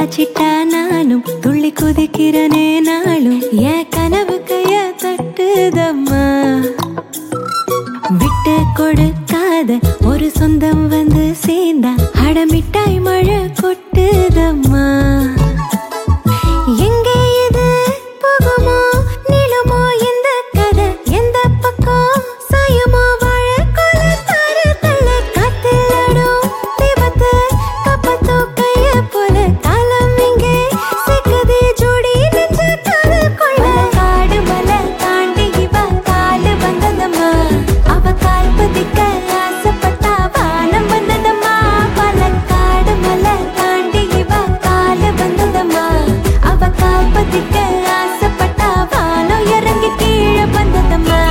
அணைச்சிட்டா நானும் துள்ளி குதிக்கிறனே நாளும் என் கனவு கைய தட்டுதம்மா. விட்டு கொடுக்காத ஒரு சொந்தம் வந்து சேர்ந்தா அடமிட்டாய் மழை கொட்டுதம்மா. எங்கே இது போகுமோ நிலுமோ இந்த கதை, எந்த பக்கம் சாயமோ வாழ கொல தாரு தள்ள காத்திலடும் தீபத்து கப்பத்தோ கைய போல காலம் இங்கே சிக்கதே ஜோடி நெஞ்ச காதல் கொள்ள. காடு மலை தாண்டி இவ காலு வந்ததம்மா, அவ கால் பதிக்க ஆசைப்பட்டா வானம் வந்ததம்மா. பாலக்காடு மலை தாண்டி இவ காலு வந்ததம்மா, அவ கால் பதிக்க ஆசைப்பட்டா வானம் இறங்கி கீழே வந்ததம்மா.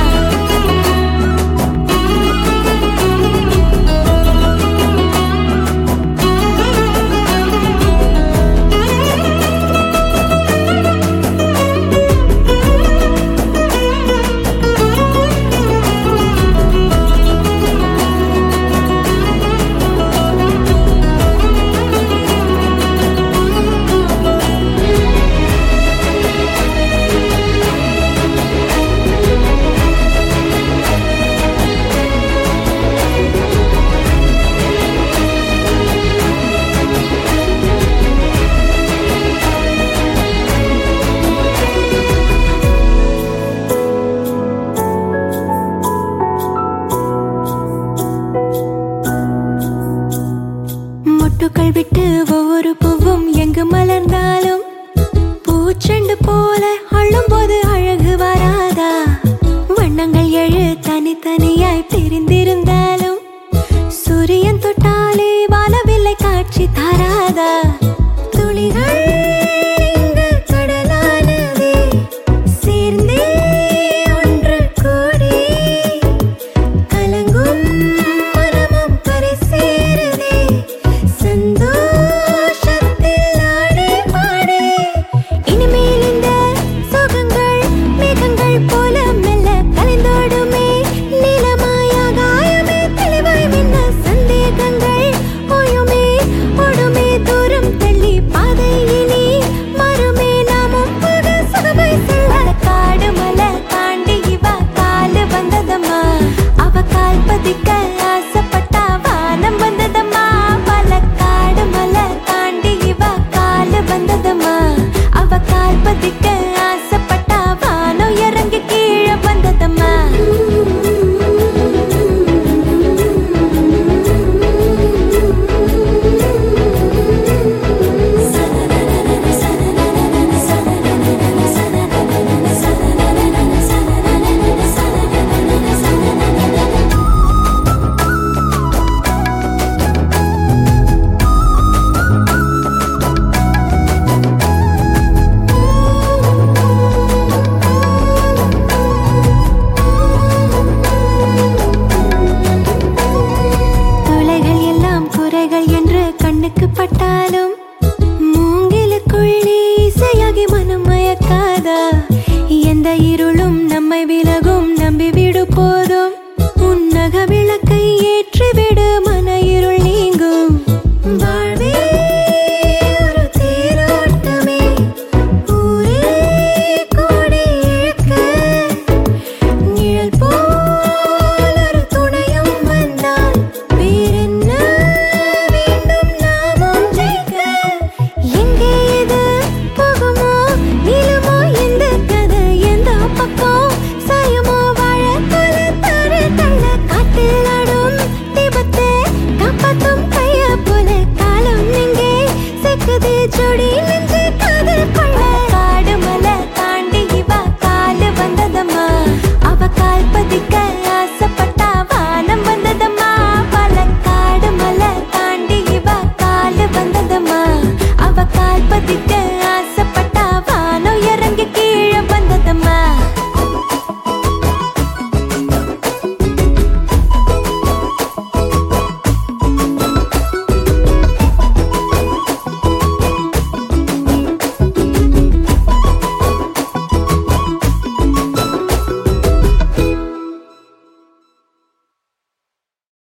மொட்டுக்கள் விட்டு ஒவ்வொரு பூவும் எங்கு மலர்ந்தாலும் பூச்செண்டு போல அள்ளும் போது அழகு வராதா? வண்ணங்கள் எழு தனித்தனியாய் பிரிந்திருந்தாலும் சூரியன் தொட்டாலே வானவில்லை காட்சி தராதா? துளிகள்